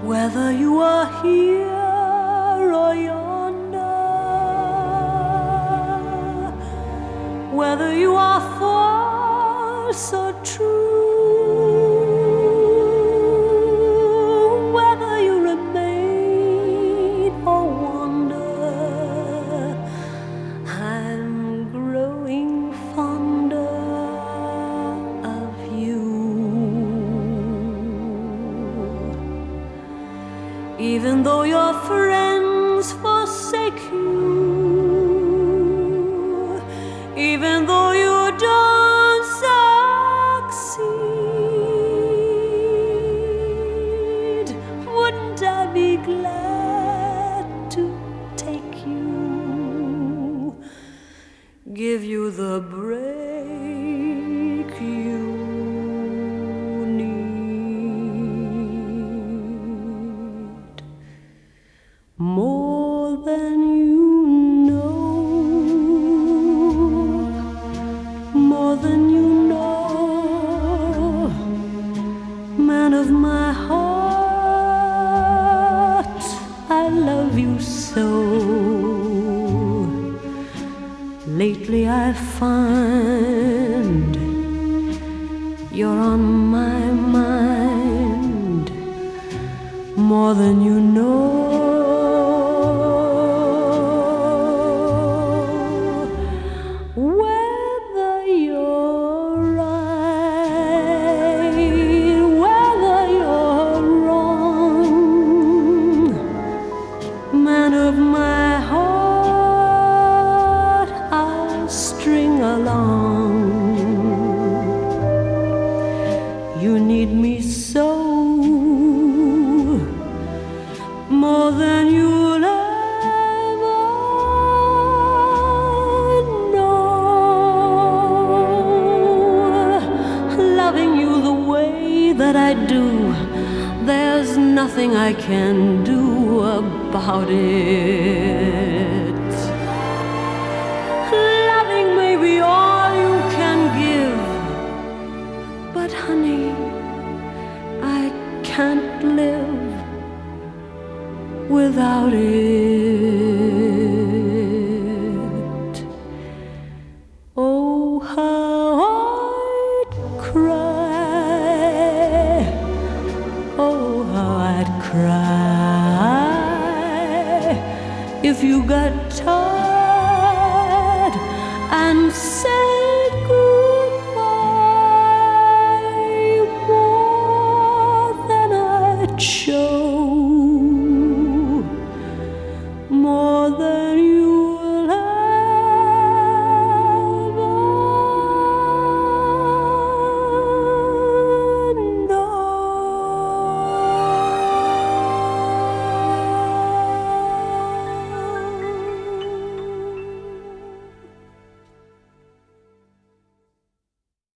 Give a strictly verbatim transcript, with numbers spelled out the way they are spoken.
Whether you are here or yonder, whether you are false or true, whether you remain or wander, I'm growing fonder of you. Even though your friends forsake you, even though you don't succeed, wouldn't I be glad to take you, give you the break you need, more than you know, more than you know, man of my heart, I love you so. Lately I find you're on my mind, more than you know. Whether you're right, whether you're wrong, man of my heart, I'll string along. You need me so, more than you'll ever know. Loving you the way that I do, there's nothing I can do about it. Loving may be all you can give, but honey, I can't live without it. Oh, how I'd cry, oh, how I'd cry if you got tired and said goodbye, more than I'd show, more than you